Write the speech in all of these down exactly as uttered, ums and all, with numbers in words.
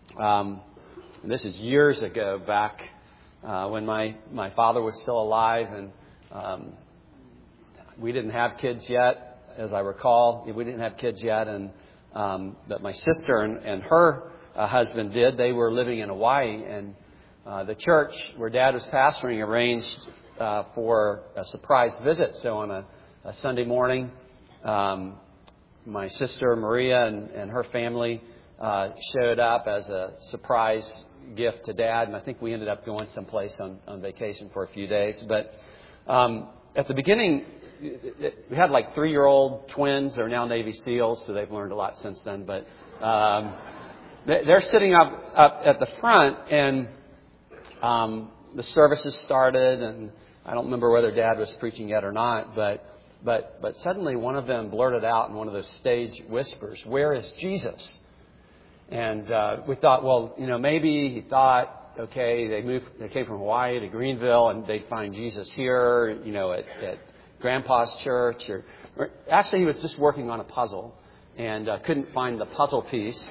Um, and this is years ago, back uh, when my, my father was still alive, and um, we didn't have kids yet, as I recall. We didn't have kids yet, and um, but my sister and, and her uh, husband did. They were living in Hawaii, and uh, the church where Dad was pastoring arranged uh, for a surprise visit. So on a, a Sunday morning, um, my sister Maria and, and her family uh, showed up as a surprise gift to Dad, and I think we ended up going someplace on, on vacation for a few days. But um, at the beginning, we had like three-year-old twins. They're now Navy SEALs, so they've learned a lot since then. But um, they're sitting up, up at the front, and um, the services started, and I don't remember whether Dad was preaching yet or not, but but but suddenly one of them blurted out in one of those stage whispers, "Where is Jesus?" And uh, we thought, well, you know, maybe he thought, okay, they moved, they came from Hawaii to Greenville, and they'd find Jesus here, you know, at, at Grandpa's church. Or, or actually, he was just working on a puzzle and uh, couldn't find the puzzle piece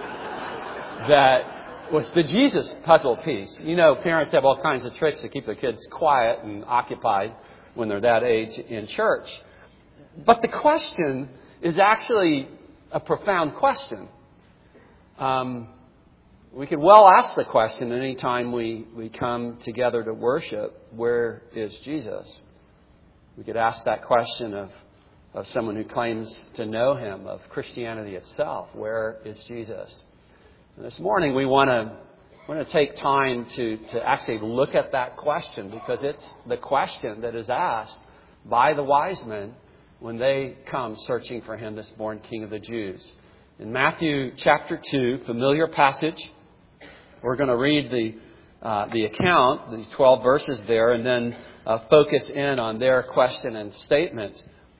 that was the Jesus puzzle piece. You know, parents have all kinds of tricks to keep their kids quiet and occupied when they're that age in church. But the question is actually a profound question. Um, we could well ask the question any time we, we come together to worship, where is Jesus? We could ask that question of, of someone who claims to know Him, of Christianity itself. Where is Jesus? And this morning we want to want to take time to, to actually look at that question, because it's the question that is asked by the wise men when they come searching for Him, this born King of the Jews. In Matthew chapter two, familiar passage, we're going to read the uh, the account, these twelve verses there, and then uh, focus in on their question and statement.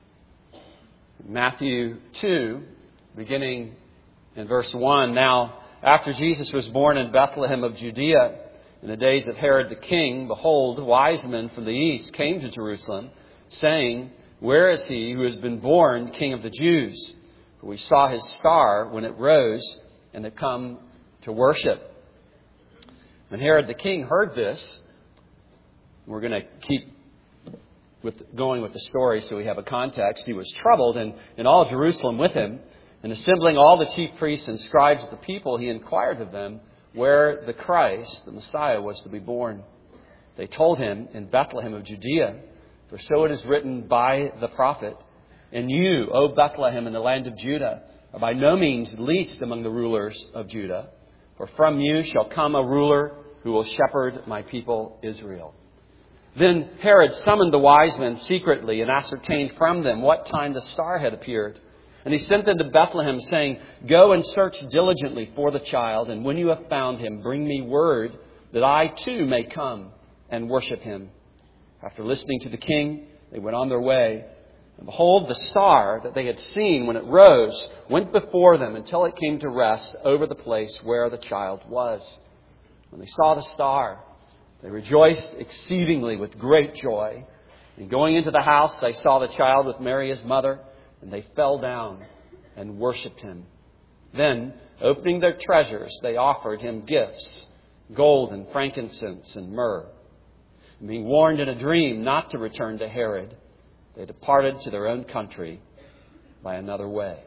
Matthew two, beginning in verse one. Now, after Jesus was born in Bethlehem of Judea, in the days of Herod the king, behold, wise men from the east came to Jerusalem, saying, "Where is he who has been born King of the Jews? For we saw his star when it rose, and have come to worship." When Herod the king heard this, we're going to keep with going with the story so we have a context. He was troubled, and, and all Jerusalem with him. And assembling all the chief priests and scribes of the people, he inquired of them where the Christ, the Messiah, was to be born. They told him, "In Bethlehem of Judea, for so it is written by the prophet, and you, O Bethlehem, in the land of Judah, are by no means least among the rulers of Judah. For from you shall come a ruler who will shepherd my people Israel." Then Herod summoned the wise men secretly and ascertained from them what time the star had appeared. And he sent them to Bethlehem, saying, "Go and search diligently for the child, and when you have found him, bring me word that I too may come and worship him." After listening to the king, they went on their way. And behold, the star that they had seen when it rose went before them until it came to rest over the place where the child was. When they saw the star, they rejoiced exceedingly with great joy. And going into the house, they saw the child with Mary his mother, and they fell down and worshipped him. Then, opening their treasures, they offered him gifts, gold and frankincense and myrrh. And being warned in a dream not to return to Herod, they departed to their own country by another way.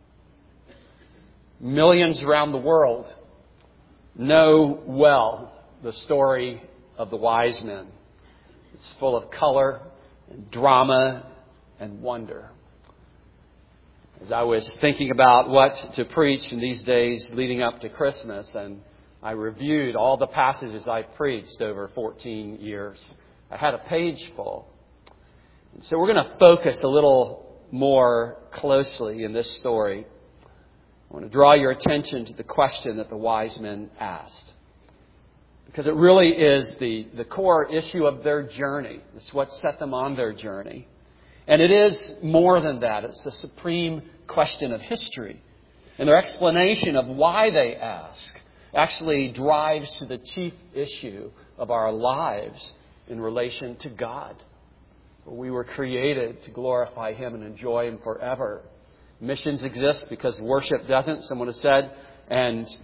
Millions around the world know well the story of the wise men. It's full of color and drama and wonder. As I was thinking about what to preach in these days leading up to Christmas, and I reviewed all the passages I preached over fourteen years, I had a page full. And so we're going to focus a little more closely in this story. I want to draw your attention to the question that the wise men asked, because it really is the, the core issue of their journey. It's what set them on their journey. And it is more than that. It's the supreme question of history. And their explanation of why they ask actually drives to the chief issue of our lives in relation to God. We were created to glorify Him and enjoy Him forever. Missions exist because worship doesn't, someone has said. And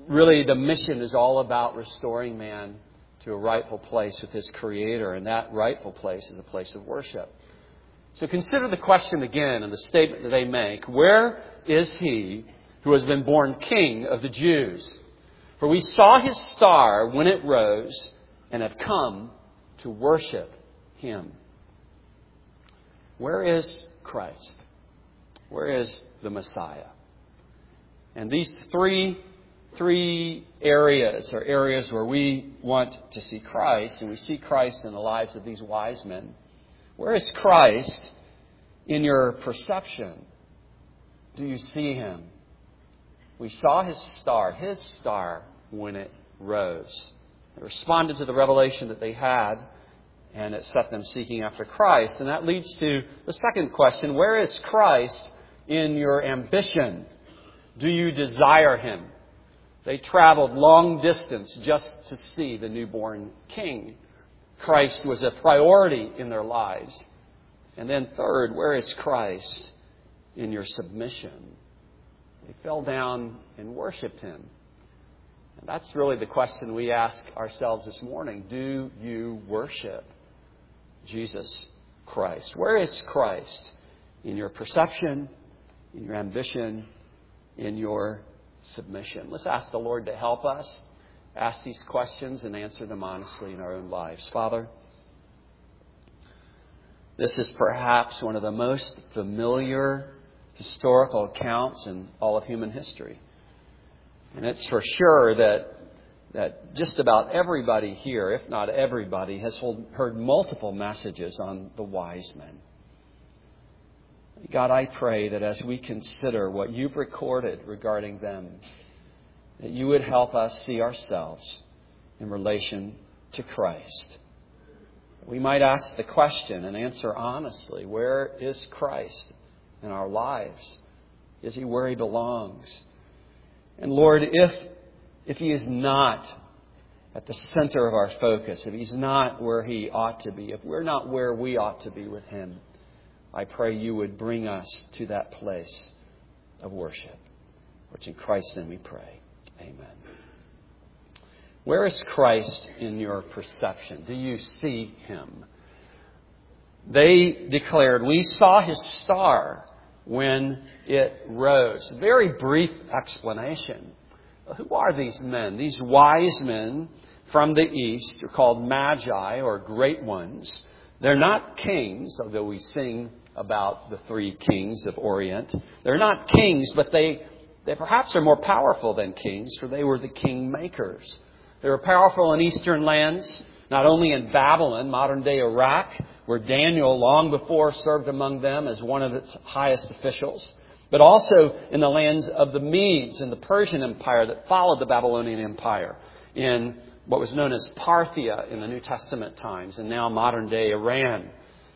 really the mission is all about restoring man to a rightful place with his Creator. And that rightful place is a place of worship. So consider the question again and the statement that they make. Where is he who has been born King of the Jews? For we saw his star when it rose and have come to worship him. Where is Christ? Where is the Messiah? And these three, three areas are areas where we want to see Christ, and we see Christ in the lives of these wise men. Where is Christ in your perception? Do you see him? We saw his star, his star, when it rose. It responded to the revelation that they had, and it set them seeking after Christ. And that leads to the second question. Where is Christ in your ambition? Do you desire him? They traveled long distance just to see the newborn King. Christ was a priority in their lives. And then third, where is Christ in your submission? They fell down and worshiped him. And that's really the question we ask ourselves this morning. Do you worship Jesus Christ? Where is Christ in your perception, in your ambition, in your submission? Let's ask the Lord to help us ask these questions and answer them honestly in our own lives. Father, this is perhaps one of the most familiar historical accounts in all of human history. And it's for sure that that just about everybody here, if not everybody, has heard multiple messages on the wise men. God, I pray that as we consider what you've recorded regarding them, that you would help us see ourselves in relation to Christ. We might ask the question and answer honestly, where is Christ in our lives? Is he where he belongs? And Lord, if if he is not at the center of our focus, if he's not where he ought to be, if we're not where we ought to be with him, I pray you would bring us to that place of worship. Which in Christ's name we pray. Amen. Where is Christ in your perception? Do you see him? They declared, we saw his star when it rose. Very brief explanation. Who are these men? These wise men from the east are called magi, or great ones. They're not kings, although we sing about the three kings of Orient. They're not kings, but they, they perhaps are more powerful than kings, for they were the king makers. They were powerful in eastern lands, not only in Babylon, modern-day Iraq, where Daniel long before served among them as one of its highest officials, but also in the lands of the Medes and the Persian Empire that followed the Babylonian Empire, in what was known as Parthia in the New Testament times, and now modern-day Iran.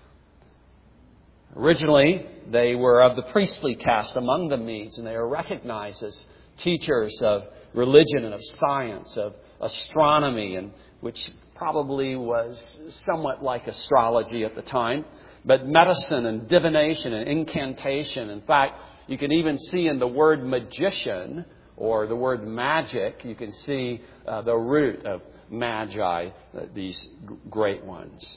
Originally, they were of the priestly caste among the Medes, and they were recognized as teachers of religion and of science, of astronomy, and which probably was somewhat like astrology at the time, but medicine and divination and incantation. In fact, you can even see in the word magician or the word magic, you can see uh, the root of magi, uh, these great ones.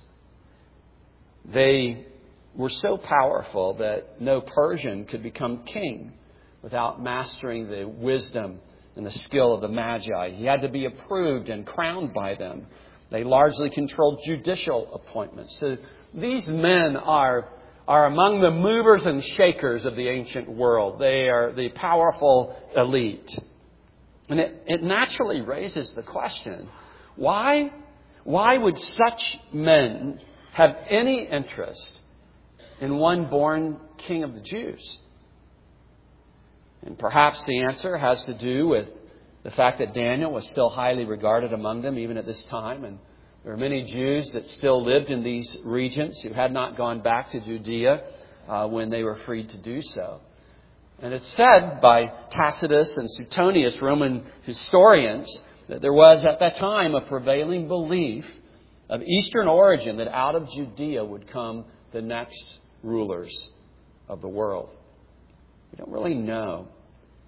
They were so powerful that no Persian could become king without mastering the wisdom and the skill of the magi. He had to be approved and crowned by them. They largely controlled judicial appointments. So these men are, are among the movers and shakers of the ancient world. They are the powerful elite. And it, it naturally raises the question, why, why would such men have any interest in one born king of the Jews? And perhaps the answer has to do with the fact that Daniel was still highly regarded among them even at this time. And there were many Jews that still lived in these regions who had not gone back to Judea uh, when they were freed to do so. And it's said by Tacitus and Suetonius, Roman historians, that there was at that time a prevailing belief of Eastern origin that out of Judea would come the next rulers of the world. We don't really know.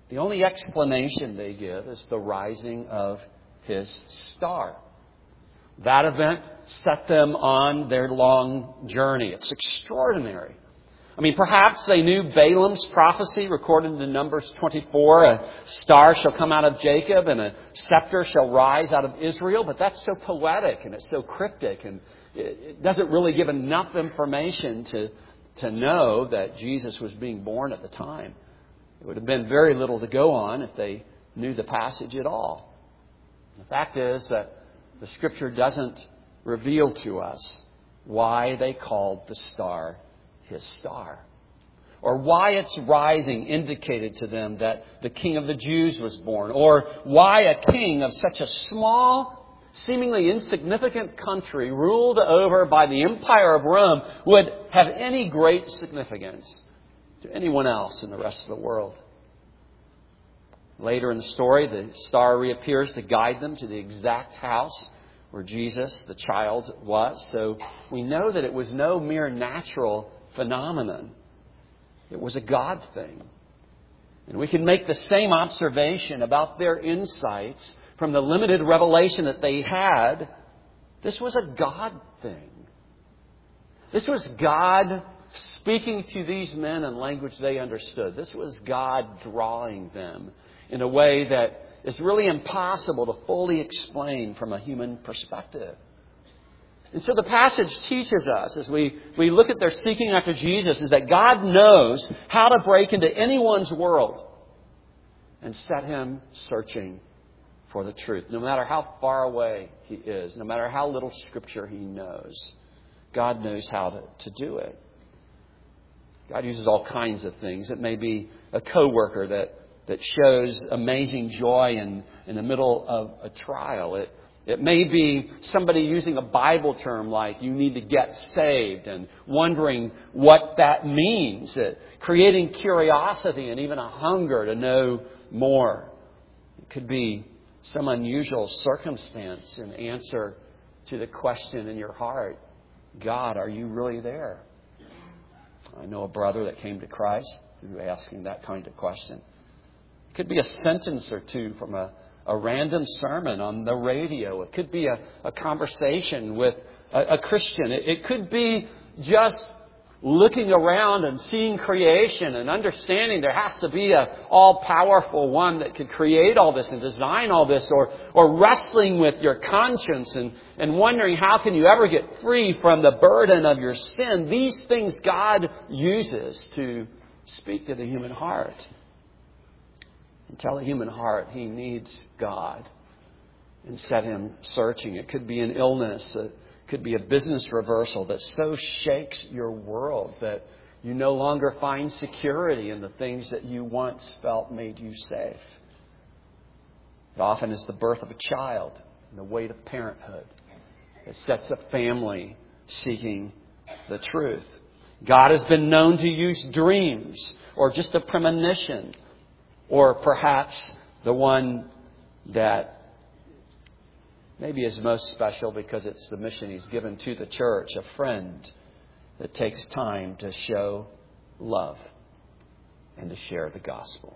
The only explanation they give is the rising of his star. That event set them on their long journey. It's extraordinary. I mean, perhaps they knew Balaam's prophecy recorded in Numbers twenty-four. A star shall come out of Jacob and a scepter shall rise out of Israel. But that's so poetic and it's so cryptic. And it doesn't really give enough information to, to know that Jesus was being born at the time. It would have been very little to go on if they knew the passage at all. The fact is that the Scripture doesn't reveal to us why they called the star his star, or why its rising indicated to them that the King of the Jews was born, or why a king of such a small, seemingly insignificant country ruled over by the Empire of Rome would have any great significance to anyone else in the rest of the world. Later in the story, the star reappears to guide them to the exact house where Jesus, the child, was. So we know that it was no mere natural phenomenon. It was a God thing. And we can make the same observation about their insights from the limited revelation that they had. This was a God thing. This was God speaking to these men in language they understood. This was God drawing them in a way that is really impossible to fully explain from a human perspective. And so the passage teaches us, as we, we look at their seeking after Jesus, is that God knows how to break into anyone's world and set him searching for the truth. No matter how far away he is, no matter how little Scripture he knows, God knows how to, to do it. God uses all kinds of things. It may be a coworker that, that shows amazing joy in, in the middle of a trial. It It may be somebody using a Bible term like you need to get saved and wondering what that means. It, creating curiosity and even a hunger to know more. It could be some unusual circumstance in answer to the question in your heart, God, are you really there? I know a brother that came to Christ through asking that kind of question. It could be a sentence or two from a A random sermon on the radio. It could be a, a conversation with a, a Christian. It, it could be just looking around and seeing creation and understanding there has to be a all-powerful one that could create all this and design all this, or, or wrestling with your conscience and, and wondering how can you ever get free from the burden of your sin. These things God uses to speak to the human heart. And tell the human heart he needs God and set him searching. It could be an illness. It could be a business reversal that so shakes your world that you no longer find security in the things that you once felt made you safe. It often is the birth of a child and the weight of parenthood that sets a family seeking the truth. God has been known to use dreams or just a premonition, or perhaps the one that maybe is most special because it's the mission he's given to the church, a friend that takes time to show love and to share the gospel.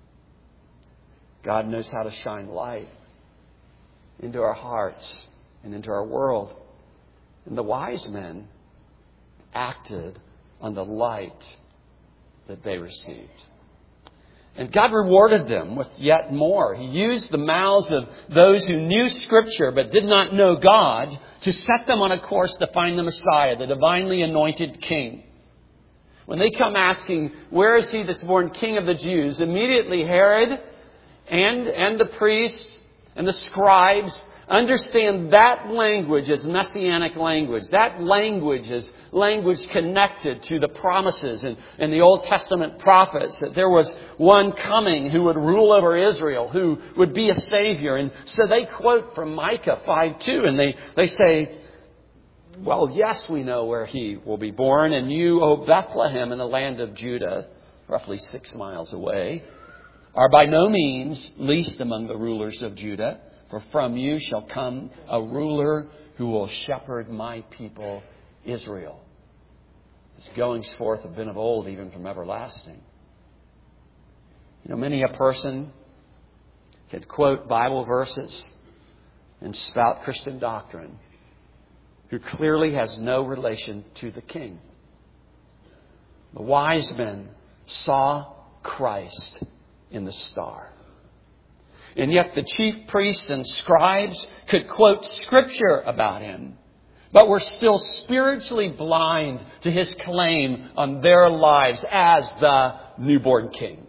God knows how to shine light into our hearts and into our world. And the wise men acted on the light that they received. And God rewarded them with yet more. He used the mouths of those who knew Scripture but did not know God to set them on a course to find the Messiah, the divinely anointed King. When they come asking, where is he this born King of the Jews? Immediately Herod and, and the priests and the scribes understand that language as messianic language. That language is language connected to the promises in, in the Old Testament prophets, that there was one coming who would rule over Israel, who would be a Savior. And so they quote from Micah five two, and they, they say, well, yes, we know where he will be born, and you, O Bethlehem, in the land of Judah, roughly six miles away, are by no means least among the rulers of Judah. For from you shall come a ruler who will shepherd my people Israel. His goings forth have been of old, even from everlasting. You know, many a person could quote Bible verses and spout Christian doctrine who clearly has no relation to the King. The wise men saw Christ in the star. And yet the chief priests and scribes could quote Scripture about him, but were still spiritually blind to his claim on their lives as the newborn King.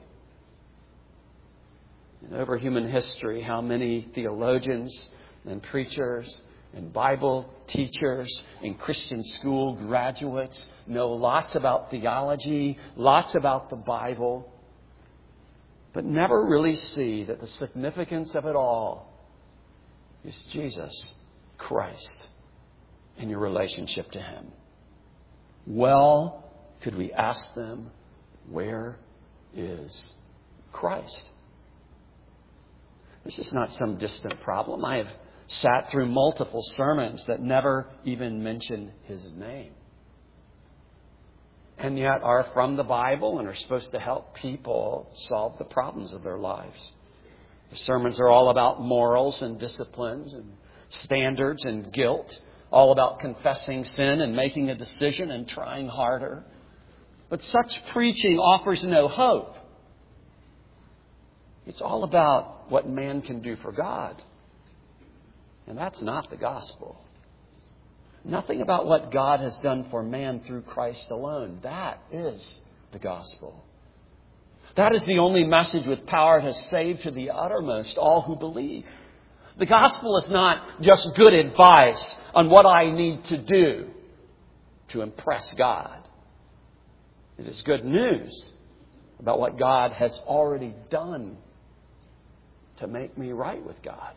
And over human history, how many theologians and preachers and Bible teachers and Christian school graduates know lots about theology, lots about the Bible, but never really see that the significance of it all is Jesus Christ and your relationship to Him. Well, could we ask them, where is Christ? This is not some distant problem. I have sat through multiple sermons that never even mention His name, and yet are from the Bible and are supposed to help people solve the problems of their lives. The sermons are all about morals and disciplines and standards and guilt, all about confessing sin and making a decision and trying harder. But such preaching offers no hope. It's all about what man can do for God. And that's not the gospel. Nothing about what God has done for man through Christ alone. That is the gospel. That is the only message with power to save to the uttermost all who believe. The gospel is not just good advice on what I need to do to impress God. It is good news about what God has already done to make me right with God.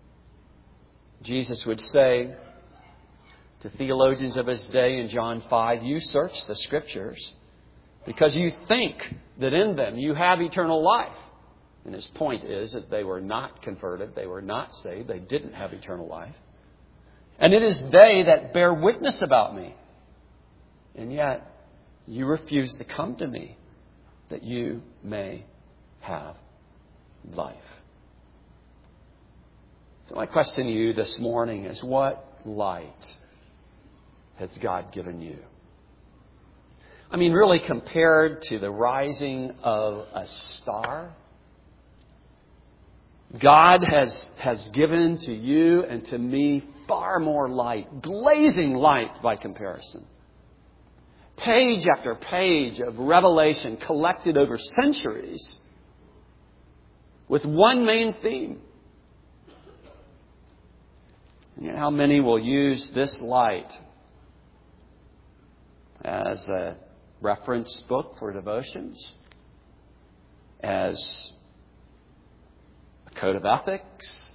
Jesus would say to theologians of His day in John five, you search the Scriptures because you think that in them you have eternal life. And His point is that they were not converted, they were not saved, they didn't have eternal life. And it is they that bear witness about me. And yet you refuse to come to me that you may have life. So my question to you this morning is, what light has God given you? I mean, really compared to the rising of a star, God has, has given to you and to me far more light, blazing light by comparison. Page after page of revelation collected over centuries with one main theme. And yet how many will use this light as a reference book for devotions, as a code of ethics,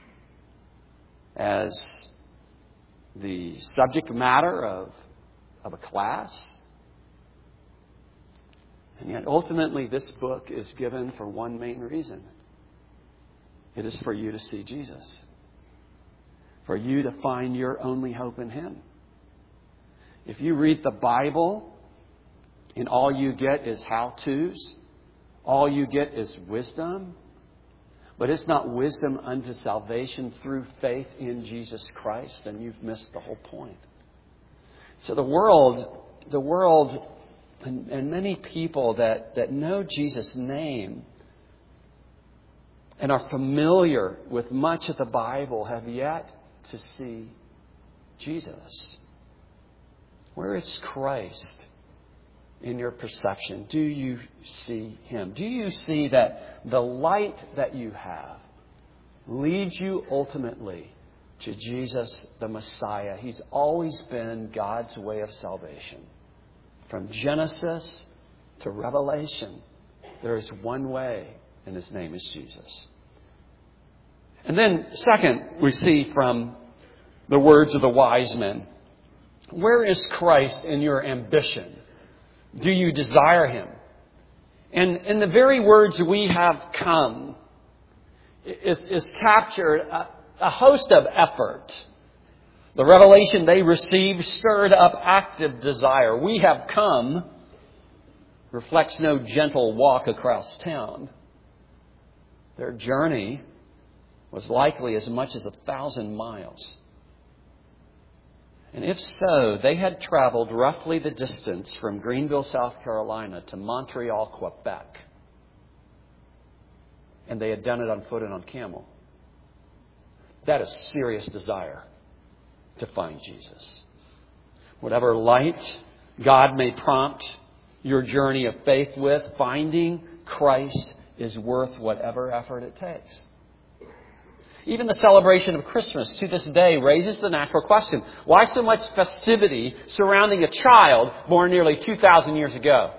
as the subject matter of, of a class? And yet ultimately this book is given for one main reason. It is for you to see Jesus. For you to find your only hope in Him. If you read the Bible and all you get is how-tos, all you get is wisdom, but it's not wisdom unto salvation through faith in Jesus Christ, then you've missed the whole point. So the world, the world and, and many people that, that know Jesus' name and are familiar with much of the Bible have yet to see Jesus. Where is Christ in your perception? Do you see Him? Do you see that the light that you have leads you ultimately to Jesus the Messiah? He's always been God's way of salvation. From Genesis to Revelation, there is one way, and His name is Jesus. And then, second, we see from the words of the wise men, where is Christ in your ambition? Do you desire Him? And in the very words, we have come, is, is captured a, a host of effort. The revelation they received stirred up active desire. We have come reflects no gentle walk across town. Their journey was likely as much as a thousand miles. And if so, they had traveled roughly the distance from Greenville, South Carolina to Montreal, Quebec. And they had done it on foot and on camel. That is serious desire to find Jesus. Whatever light God may prompt your journey of faith with, finding Christ is worth whatever effort it takes. Even the celebration of Christmas to this day raises the natural question, why so much festivity surrounding a child born nearly two thousand years ago?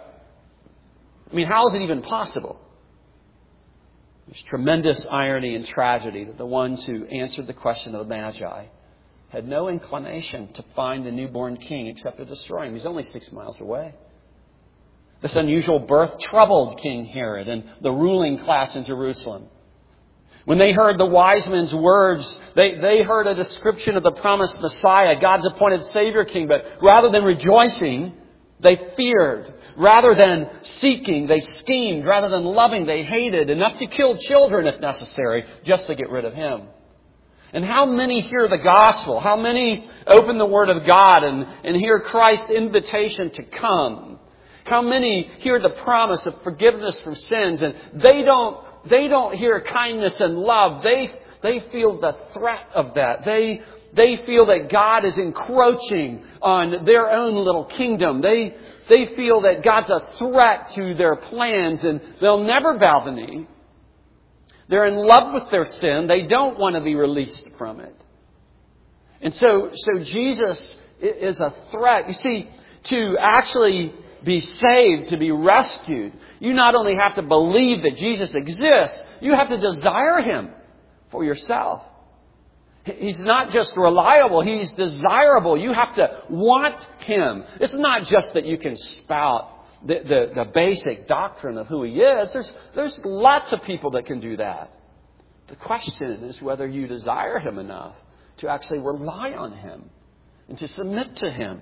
I mean, how is it even possible? There's tremendous irony and tragedy that the ones who answered the question of the Magi had no inclination to find the newborn king except to destroy him. He's only six miles away. This unusual birth troubled King Herod and the ruling class in Jerusalem. When they heard the wise men's words, they, they heard a description of the promised Messiah, God's appointed Savior King. But rather than rejoicing, they feared. Rather than seeking, they schemed. Rather than loving, they hated. Enough to kill children if necessary, just to get rid of him. And how many hear the gospel? How many open the Word of God and, and hear Christ's invitation to come? How many hear the promise of forgiveness from sins and they don't They don't hear kindness and love. They, they feel the threat of that. They, they feel that God is encroaching on their own little kingdom. They, they feel that God's a threat to their plans and they'll never bow the knee. They're in love with their sin. They don't want to be released from it. And so, so Jesus is a threat. You see, to actually be saved, to be rescued, you not only have to believe that Jesus exists, you have to desire Him for yourself. He's not just reliable, He's desirable. You have to want Him. It's not just that you can spout the, the, the basic doctrine of who He is. There's, there's lots of people that can do that. The question is whether you desire Him enough to actually rely on Him and to submit to Him.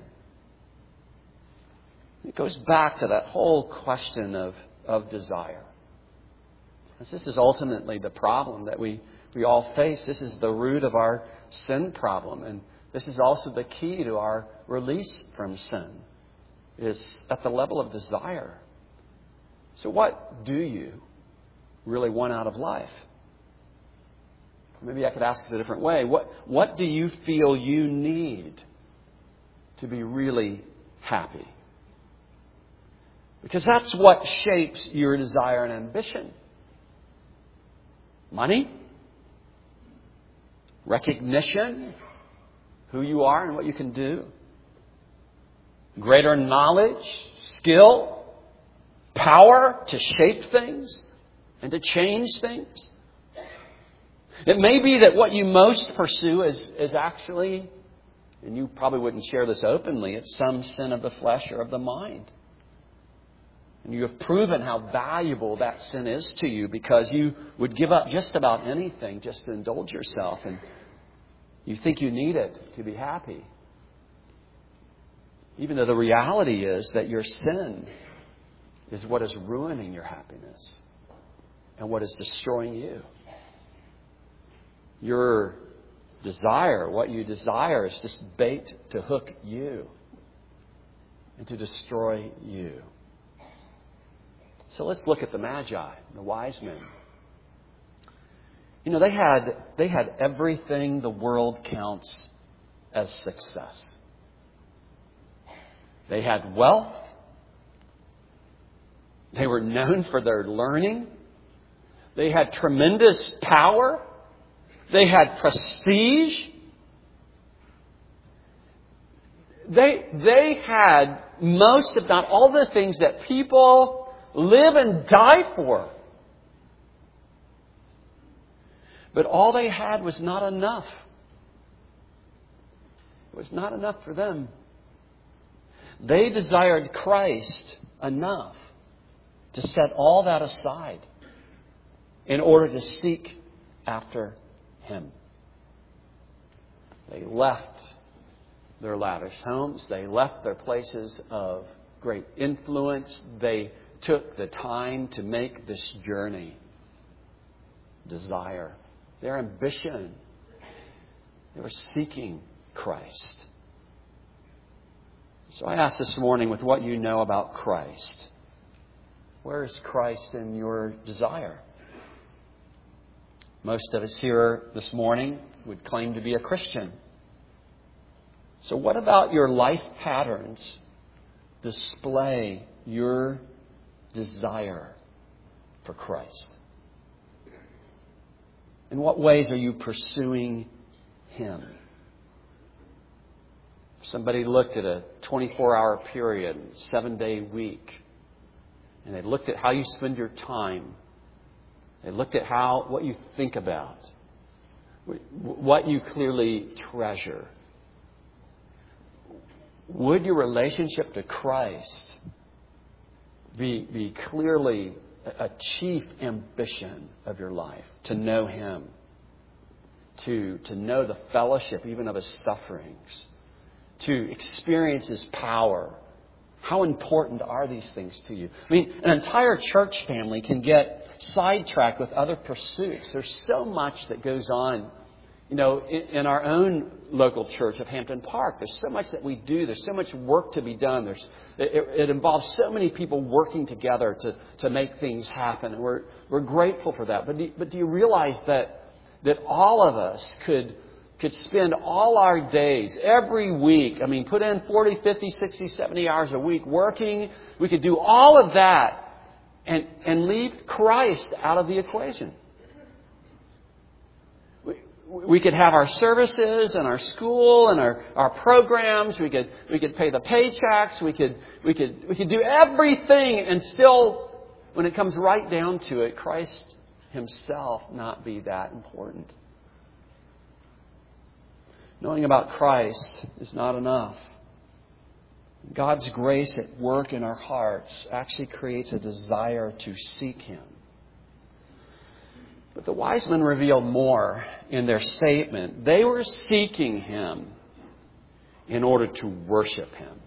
It goes back to that whole question of, of desire. This is ultimately the problem that we, we all face. This is the root of our sin problem. And this is also the key to our release from sin. It is at the level of desire. So what do you really want out of life? Maybe I could ask it a different way. What, what do you feel you need to be really happy? Because that's what shapes your desire and ambition. Money? Recognition? Who you are and what you can do? Greater knowledge? Skill? Power to shape things and to change things? It may be that what you most pursue is, is actually, and you probably wouldn't share this openly, it's some sin of the flesh or of the mind. And you have proven how valuable that sin is to you because you would give up just about anything just to indulge yourself. And you think you need it to be happy. Even though the reality is that your sin is what is ruining your happiness and what is destroying you. Your desire, what you desire, is just bait to hook you and to destroy you. So let's look at the Magi, the wise men. You know, they had they had everything the world counts as success. They had wealth. They were known for their learning. They had tremendous power. They had prestige. They, they had most, if not all, the things that people live and die for. But all they had was not enough. It was not enough for them. They desired Christ enough to set all that aside in order to seek after Him. They left their lavish homes. They left their places of great influence. They took the time to make this journey. desire, their ambition. They were seeking Christ. So I ask this morning, with what you know about Christ, where is Christ in your desire? Most of us here this morning would claim to be a Christian. So what about your life patterns display your desire for Christ? In what ways are you pursuing Him? Somebody looked at a twenty-four hour period, seven-day week, and they looked at how you spend your time. They looked at how what you think about, what you clearly treasure. Would your relationship to Christ be, be clearly a chief ambition of your life? To know Him, to, to know the fellowship even of His sufferings, to experience His power. How important are these things to you? I mean, an entire church family can get sidetracked with other pursuits. There's so much that goes on. You know, in, in our own local church of Hampton Park, there's so much that we do. There's so much work to be done. There's, it, it involves so many people working together to, to make things happen. And we're, we're grateful for that. But do, but do you realize that, that all of us could could spend all our days, every week, I mean, put in forty, fifty, sixty, seventy hours a week working. We could do all of that and, and leave Christ out of the equation. We, we could have our services and our school and our, our programs. We could, we could pay the paychecks. We could, we could, we could do everything, and still, when it comes right down to it, Christ Himself not be that important. Knowing about Christ is not enough. God's grace at work in our hearts actually creates a desire to seek Him. But the wise men revealed more in their statement. They were seeking Him in order to worship Him.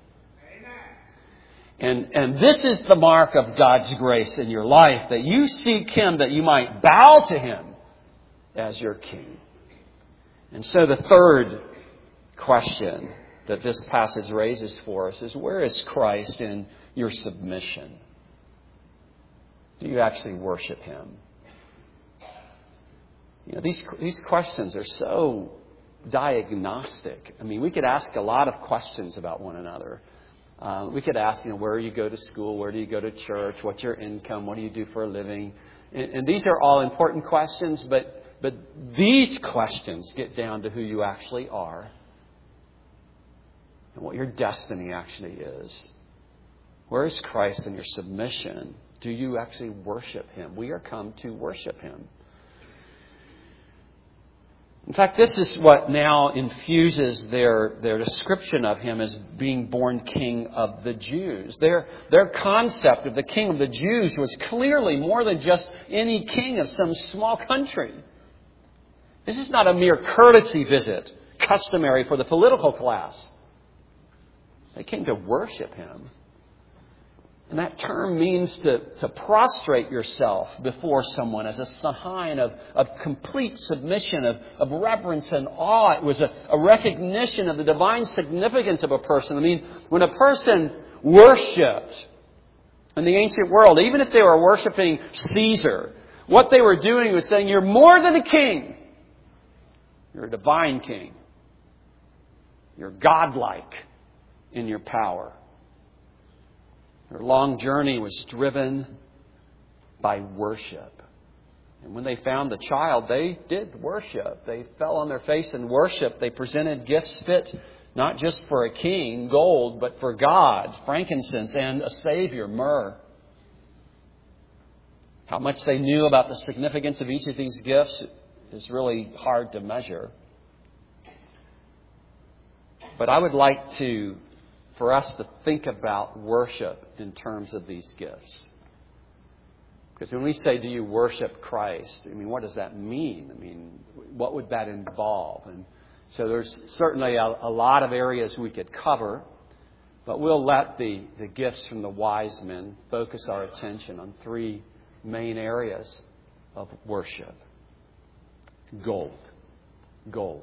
And, and this is the mark of God's grace in your life, that you seek Him that you might bow to Him as your King. And so the third question that this passage raises for us is, where is Christ in your submission? Do you actually worship Him? You know, these, these questions are so diagnostic. I mean, we could ask a lot of questions about one another. Uh, we could ask, you know, where you go to school, where do you go to church, what's your income, what do you do for a living? And, and these are all important questions, but But these questions get down to who you actually are and what your destiny actually is. Where is Christ in your submission? Do you actually worship Him? We are come to worship Him. In fact, this is what now infuses their, their description of Him as being born King of the Jews. Their, their concept of the King of the Jews was clearly more than just any king of some small country. This is not a mere courtesy visit, customary for the political class. They came to worship Him. And that term means to, to prostrate yourself before someone as a sign of, of complete submission, of, of reverence and awe. It was a, a recognition of the divine significance of a person. I mean, when a person worshipped in the ancient world, even if they were worshiping Caesar, what they were doing was saying, you're more than a king. You're a divine king. You're godlike in your power. Their long journey was driven by worship. And when they found the child, they did worship. They fell on their face in worship. They presented gifts fit not just for a king, gold, but for God, frankincense and a Savior, myrrh. How much they knew about the significance of each of these gifts is really hard to measure. But I would like to, for us to think about worship in terms of these gifts. Because when we say, do you worship Christ? I mean, what does that mean? I mean, what would that involve? And so there's certainly a, a lot of areas we could cover, but we'll let the, the gifts from the wise men focus our attention on three main areas of worship. Gold. Gold.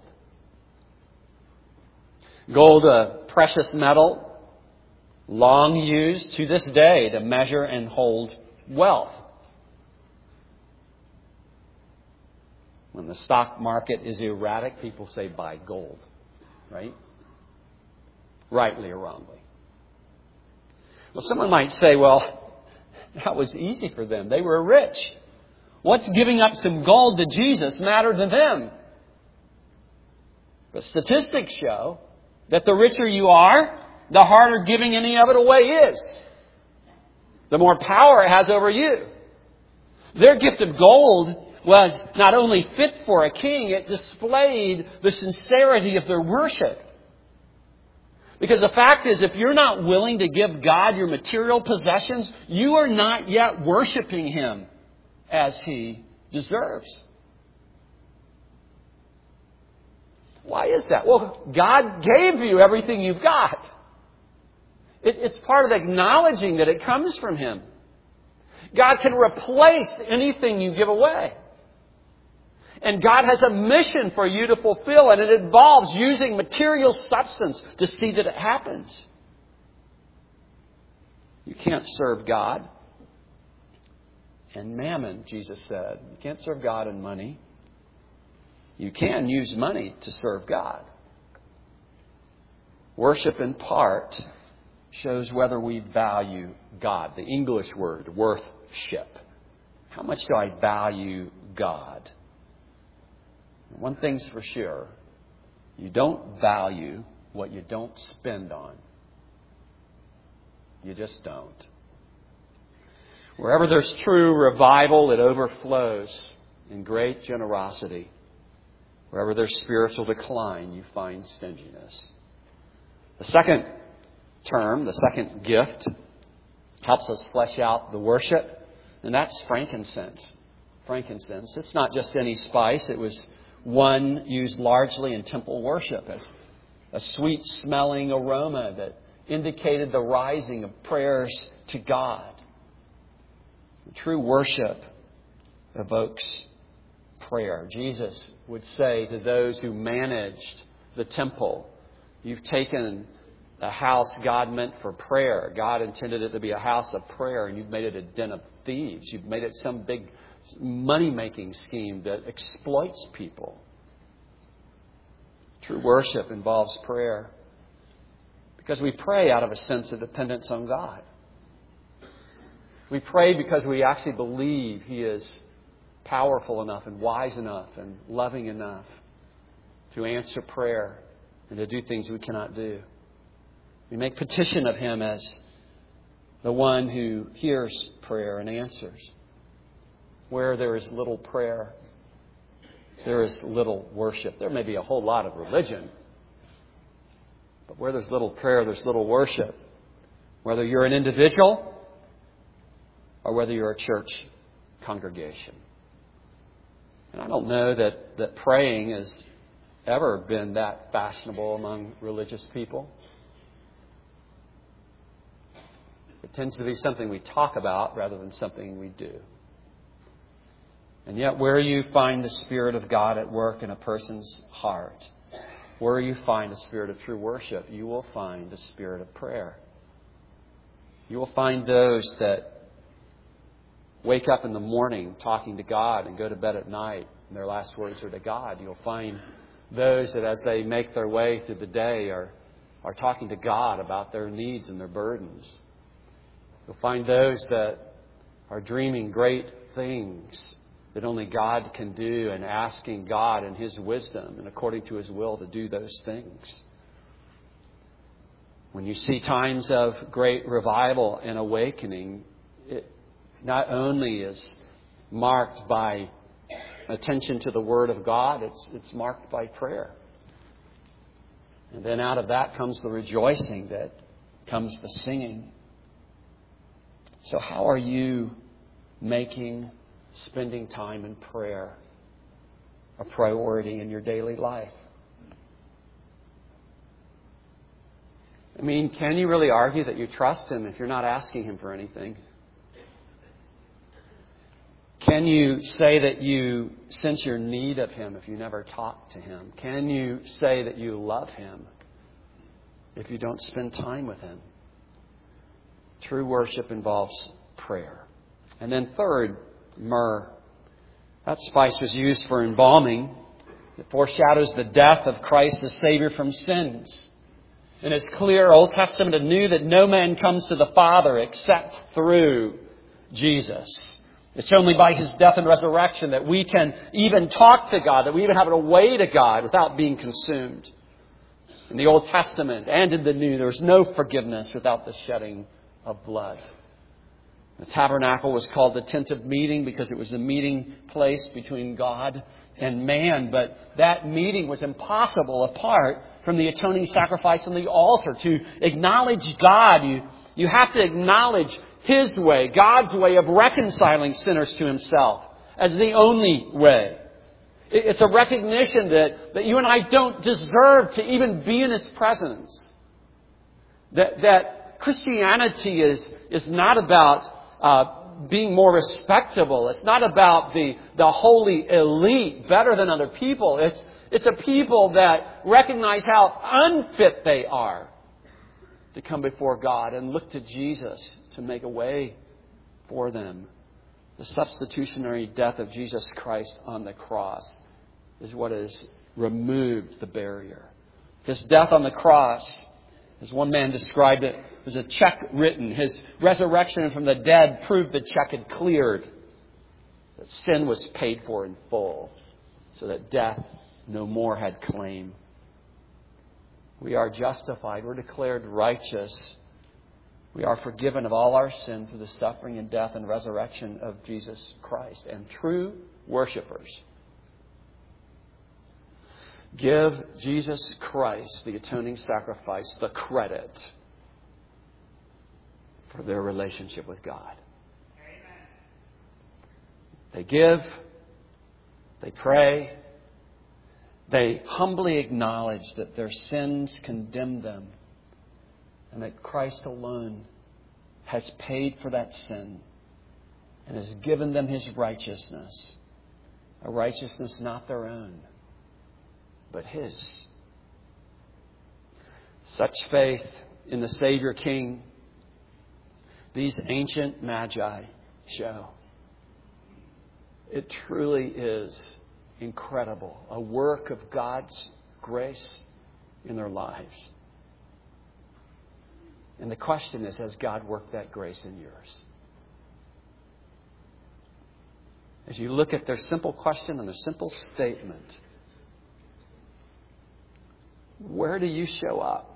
Gold, a precious metal, long used to this day to measure and hold wealth. When the stock market is erratic, people say buy gold, right? Rightly or wrongly. Well, someone might say, well, that was easy for them. They were rich. What's giving up some gold to Jesus matter to them? But statistics show that the richer you are, the harder giving any of it away is. The more power it has over you. Their gift of gold was not only fit for a king, it displayed the sincerity of their worship. Because the fact is, if you're not willing to give God your material possessions, you are not yet worshiping Him as He deserves. Why is that? Well, God gave you everything you've got. It, it's part of acknowledging that it comes from Him. God can replace anything you give away. And God has a mission for you to fulfill, and it involves using material substance to see that it happens. You can't serve God and mammon, Jesus said. You can't serve God and money. You can use money to serve God. Worship in part shows whether we value God. The English word, worthship. How much do I value God? One thing's for sure. You don't value what you don't spend on. You just don't. Wherever there's true revival, it overflows in great generosity. Wherever there's spiritual decline, you find stinginess. The second term, the second gift, helps us flesh out the worship, and that's frankincense. Frankincense. It's not just any spice. It was one used largely in temple worship as a sweet-smelling aroma that indicated the rising of prayers to God. True worship evokes prayer. Jesus would say to those who managed the temple, you've taken a house God meant for prayer. God intended it to be a house of prayer, and you've made it a den of thieves. You've made it some big money-making scheme that exploits people. True worship involves prayer because we pray out of a sense of dependence on God. We pray because we actually believe He is powerful enough and wise enough and loving enough to answer prayer and to do things we cannot do. We make petition of Him as the one who hears prayer and answers. Where there is little prayer, there is little worship. There may be a whole lot of religion, but where there's little prayer, there's little worship. Whether you're an individual or whether you're a church congregation. And I don't know that, that praying has ever been that fashionable among religious people. It tends to be something we talk about rather than something we do. And yet where you find the Spirit of God at work in a person's heart, where you find the spirit of true worship, you will find the spirit of prayer. You will find those that wake up in the morning talking to God and go to bed at night and their last words are to God. You'll find those that as they make their way through the day are, are talking to God about their needs and their burdens. You'll find those that are dreaming great things that only God can do and asking God in His wisdom and according to His will to do those things. When you see times of great revival and awakening, it not only is marked by attention to the Word of God, it's, it's marked by prayer. And then out of that comes the rejoicing, that comes the singing. So how are you making spending time in prayer a priority in your daily life? I mean, can you really argue that you trust Him if you're not asking Him for anything? Can Can you say that you sense your need of Him if you never talk to Him? Can you say that you love Him if you don't spend time with Him? True worship involves prayer. And then third, myrrh. That spice was used for embalming. It foreshadows the death of Christ as Savior from sins. And it's clear, Old Testament and New, that no man comes to the Father except through Jesus. It's only by His death and resurrection that we can even talk to God, that we even have a way to God without being consumed. In the Old Testament and in the New, there was no forgiveness without the shedding of blood. The tabernacle was called the tent of meeting because it was the meeting place between God and man. But that meeting was impossible apart from the atoning sacrifice on the altar. To acknowledge God, you, you have to acknowledge His way, God's way of reconciling sinners to Himself as the only way. It's a recognition that, that you and I don't deserve to even be in His presence. That, that Christianity is, is not about uh, being more respectable. It's not about the, the holy elite better than other people. It's, it's a people that recognize how unfit they are to come before God and look to Jesus to make a way for them. The substitutionary death of Jesus Christ on the cross is what has removed the barrier. His death on the cross, as one man described it, was a check written. His resurrection from the dead proved the check had cleared. That sin was paid for in full, so that death no more had claim. We are justified. We're declared righteous. We are forgiven of all our sin through the suffering and death and resurrection of Jesus Christ. And true worshipers give Jesus Christ, the atoning sacrifice, the credit for their relationship with God. Amen. They give, they pray, they humbly acknowledge that their sins condemn them and that Christ alone has paid for that sin and has given them His righteousness, a righteousness not their own, but His. Such faith in the Savior King, these ancient magi show. It truly is incredible. A work of God's grace in their lives. And the question is, has God worked that grace in yours? As you look at their simple question and their simple statement, where do you show up?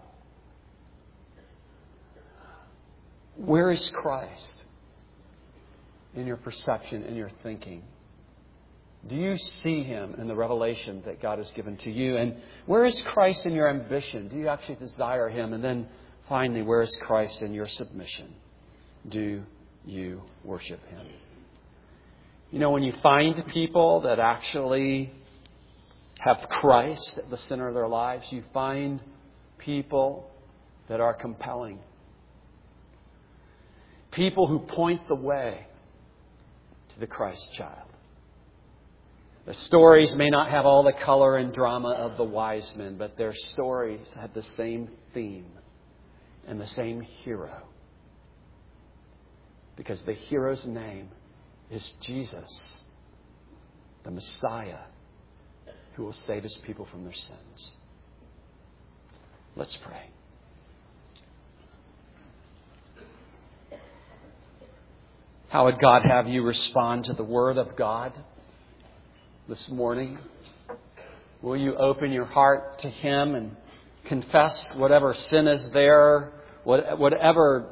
Where is Christ in your perception, in your thinking? Do you see Him in the revelation that God has given to you? And where is Christ in your ambition? Do you actually desire Him? And then finally, where is Christ in your submission? Do you worship Him? You know, when you find people that actually have Christ at the center of their lives, you find people that are compelling. People who point the way to the Christ child. The stories may not have all the color and drama of the wise men, but their stories have the same theme and the same hero. Because the hero's name is Jesus, the Messiah, who will save His people from their sins. Let's pray. How would God have you respond to the Word of God this morning? Will you open your heart to Him and confess whatever sin is there, whatever,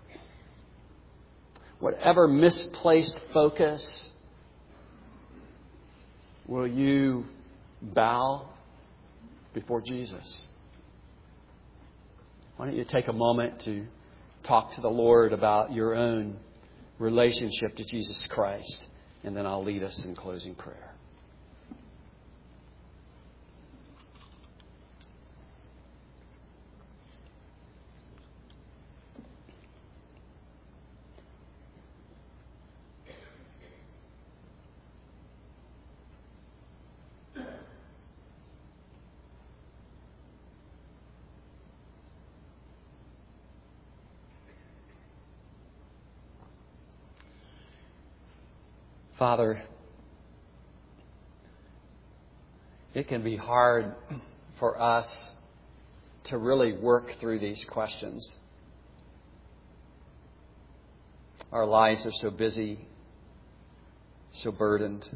whatever misplaced focus? Will you bow before Jesus? Why don't you take a moment to talk to the Lord about your own relationship to Jesus Christ, and then I'll lead us in closing prayer. Father, it can be hard for us to really work through these questions. Our lives are so busy, so burdened.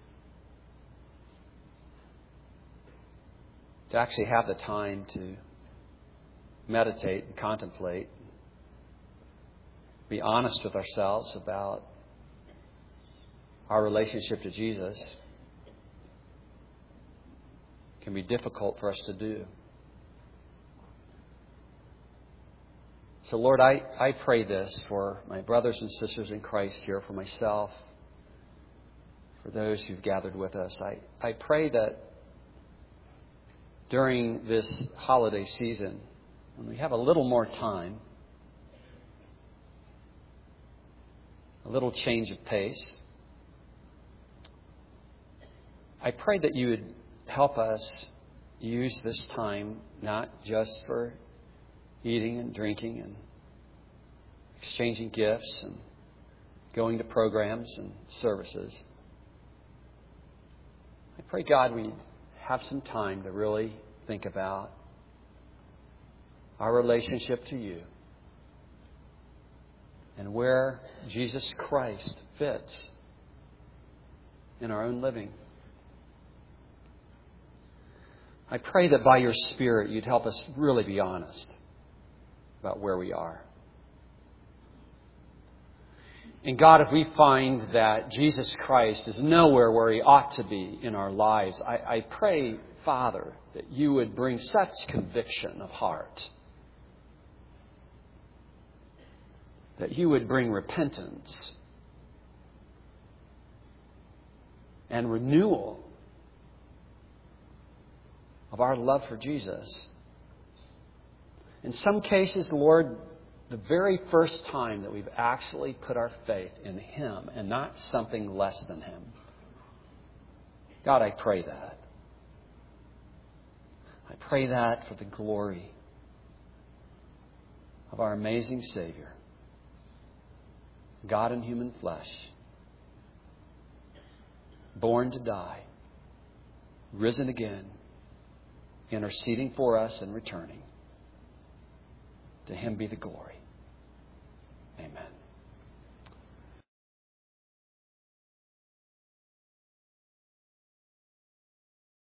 To actually have the time to meditate and contemplate, be honest with ourselves about our relationship to Jesus can be difficult for us to do. So Lord, I, I pray this for my brothers and sisters in Christ here, for myself, for those who've gathered with us. I, I pray that during this holiday season, when we have a little more time, a little change of pace, I pray that you would help us use this time not just for eating and drinking and exchanging gifts and going to programs and services. I pray, God, we have some time to really think about our relationship to you and where Jesus Christ fits in our own living. I pray that by your Spirit you'd help us really be honest about where we are. And God, if we find that Jesus Christ is nowhere where He ought to be in our lives, I, I pray, Father, that you would bring such conviction of heart, that you would bring repentance and renewal of our love for Jesus. In some cases, Lord, the very first time that we've actually put our faith in Him and not something less than Him. God, I pray that. I pray that for the glory of our amazing Savior, God in human flesh, born to die, risen again, interceding for us and returning. To Him be the glory. Amen.